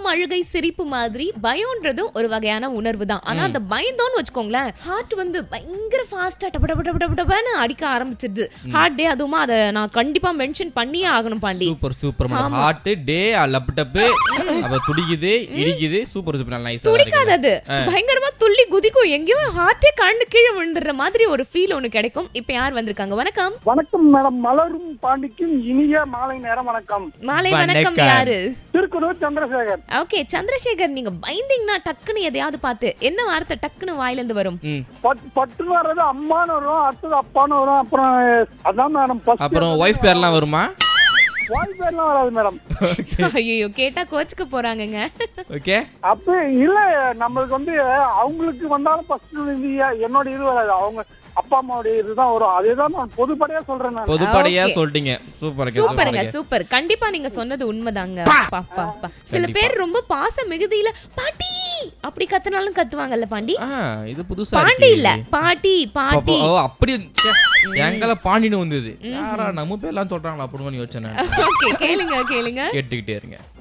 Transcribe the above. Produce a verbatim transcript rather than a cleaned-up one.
அழுகை சிரிப்பு மாதிரி பயம்ன்றது ஒரு வகையான உணர்வு தான். ஆனா அந்த பயந்தோன்னு வச்சுக்கோங்களேன், ஹார்ட் வந்து பயங்கர ஃபாஸ்டா டப டப டப டப டபன்னு அடிக்க ஆரம்பிச்சிருது. ஹார்ட் டே அதுவுமா அதை நான் கண்டிப்பா மென்ஷன் பண்ணியே ஆகணும் Pandi. Super super madam. Heart டே லப் டப் அப்ப துடிக்குது இடிக்குது. Super super nice. துடிக்காது, அது பயங்கரமா துள்ளி குதிக்கும். எங்கேயோ ஹார்ட்டே கண்ணு கீழே விழுந்துற மாதிரி ஒரு ஃபீல் ஒன்னு கிடைக்கும். இப்ப யார் வந்திருக்காங்க? வணக்கம். வணக்கம் மேடம். மலரும் பாண்டிக்கும் இனிய மாலை நேரம் வணக்கம். மாலை வணக்கம். யாரு? திருக்குறள் சந்திரசேகர். ஓகே சந்திரசேகர், நீங்க பயந்தீங்கன்னா டக்குன்னு எதையாவது பார்த்து என்ன வார்த்தை டக்குன்னு வாயில இருந்து வரும்? பட்டுன்னு வர்றது அம்மான்னு வரும், அடுத்தது அப்பான்னு வரும், அப்புறம் அதான் மேடம். அப்புறம் வைஃப் பேர்லாம் வருமா? வைஃப் பேர்லாம் வராது மேடம். ஐயோ கேட்டா கோச்சுக்க போறாங்கங்க. ஓகே அப்ப இல்ல, நம்மளுக்கு வந்து அவங்களுக்கு வந்தாலும் ஃபர்ஸ்ட் என்னோட இது வராது, அவங்க அப்பா அம்மாவுடைய இதுதான் வரும். அதேதான் நான் பொதுப்படையா சொல்றேன். நான் பொதுப்படையா சொல்லிட்டீங்க. சூப்பர் சூப்பருங்க சூப்பர். கண்டிப்பா நீங்க சொன்னது உண்மைதாங்க. சில பேர் ரொம்ப பாச மிகுதியில பாட்டி அப்படி கத்துனாலும் கத்துவாங்கல்ல பாண்டி. இது புதுசா பாண்டி இல்ல பாட்டி பாட்டி. ஓ அப்படி எங்கள பாண்டின்னு வந்தது. யாரா நம்ம பேர்லாம் சொல்றாங்களா அப்படின்னு யோசனை. ஓகே கேளுங்க கேளுங்க கேட்டுக்கிட்டே இருங்க.